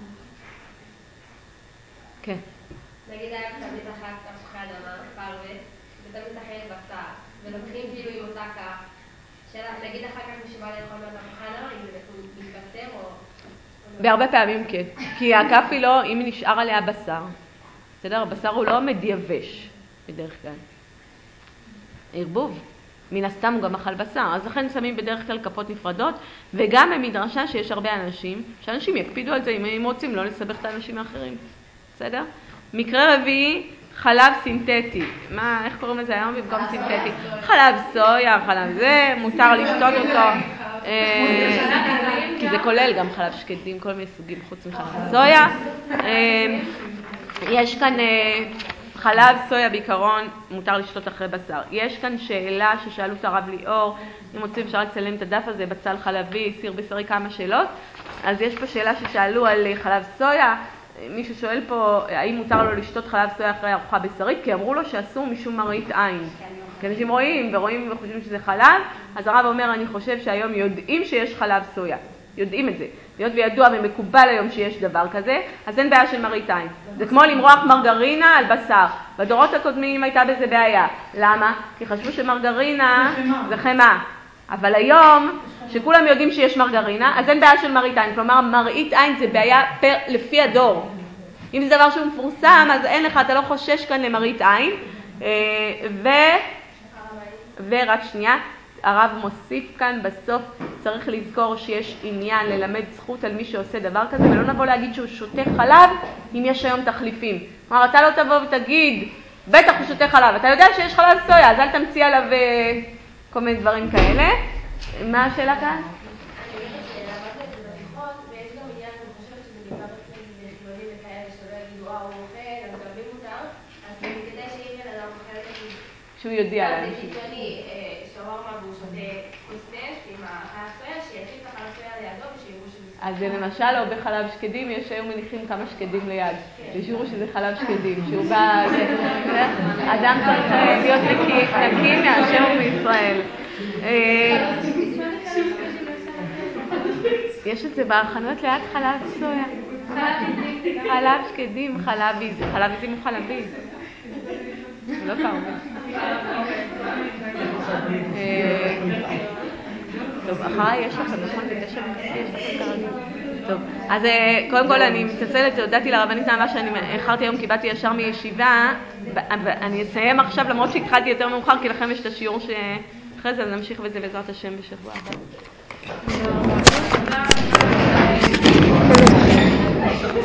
Speaker 1: כן.
Speaker 6: נגיד היה בתבנית אחת תפוחי אדמה, פרווה, בתבנית אחרת בשר, ולוקחים כאילו עם אותה כף. נגיד אחר כך מי שבא לאכול מהתפוחי אדמה, אם זה מתבצר או...
Speaker 1: בהרבה פעמים כן. כי הכף היא לא, אם נשאר עליה בשר, בסדר? הבשר הוא לא מדייבש בדרך כלל. ערבוב. מן הסתם הוא גם אכל בשר, אז לכן שמים בדרך כלל כפות נפרדות, וגם במדרשה שיש הרבה אנשים, שאנשים יקפידו על זה אם הם רוצים לא לסבך את האנשים האחרים. בסדר? מקרה רביעי, חלב סינתטי. איך קוראים לזה היום במקום סינתטי? חלב סויה, חלב זה, מותר לשתות אותו. כי זה כולל גם חלב שקדים, כל מיני סוגים חוץ מחלב סויה. יש כאן... חלב סויה בעיקרון מותר לשתות אחרי בשר. יש כאן שאלה ששאלו את הרב ליאור, אם רוצים אפשר לצלם את הדף הזה, בצל חלבי, סיר בשרי, כמה שאלות. אז יש פה שאלה ששאלו על חלב סויה, מישהו שואל פה האם מותר לו לשתות חלב סויה אחרי ארוחה בשרית, כי אמרו לו שאסור משום מראית עין. כי אנשים רואים וחושבים שזה חלב, אז הרב אומר אני חושב שהיום יודעים שיש חלב סויה. יודעים את זה. להיות וידוע ומקובל היום שיש דבר כזה, אז אין בעיה של מראית עין. זה כמו למרוח מרגרינה על בשר. בדורות הקודמים הייתה בזה בעיה. למה? כי חשבו שמרגרינה זה חמה. אבל היום, שכולם יודעים שיש מרגרינה, אז אין בעיה של מראית עין. כלומר, מראית עין זה בעיה לפי הדור. אם זה דבר שהוא מפורסם, אז אין לך, אתה לא חושש כאן למראית עין. ורק שנייה, הרב מוסיף כאן בסוף, צריך לזכור שיש עניין ללמד זכות על מי שעושה דבר כזה, ולא נבוא להגיד שהוא שותה חלב אם יש היום תחליפים. כלומר, אתה לא תבוא ותגיד, בטח הוא שותה חלב, אתה יודע שיש חלב סויה, אז אל תמציא עליו כל מיני דברים כאלה. מה השאלה כאן?
Speaker 6: אני אומרת שלמדנו את זה בתיכון, ויש גם עניין, אני חושבת שזה בעיקר אצל חילונים וכאלה שלא יגידו, הוא אוכל, אז גם לי מותר, אז כדי שאם בן אדם אוכל נגיד,
Speaker 1: שהוא יודיע
Speaker 6: זה
Speaker 1: לאנשים.
Speaker 6: דמיוני, שווארמה והוא שותה כוס תה עם החלב סויה, שישים את החלב סויה לידו ושיראו שזה סויה.
Speaker 1: אז למשל, או בחלב שקדים, יש היום מניחים כמה שקדים ליד, ושיראו שזה חלב שקדים, שהוא בא, אדם צריך להיות נקי מהשם ומישראל. יש את זה בחנויות ליד חלב סויה. חלב שקדים, חלב עזים הוא חלבי. זה לא קרוב. טוב, אחריי יש לכם, נכון? זה 9:30, יש לכם כרגיל. טוב, אז קודם כל אני מתנצלת, הודעתי לרבנית נעמה שאני איחרתי היום כי באתי ישר מישיבה, ואני אסיים עכשיו למרות שהתחלתי יותר מאוחר, כי לכם יש את השיעור שאחרי זה, אז נמשיך בזה בעזרת השם בשבוע הבא.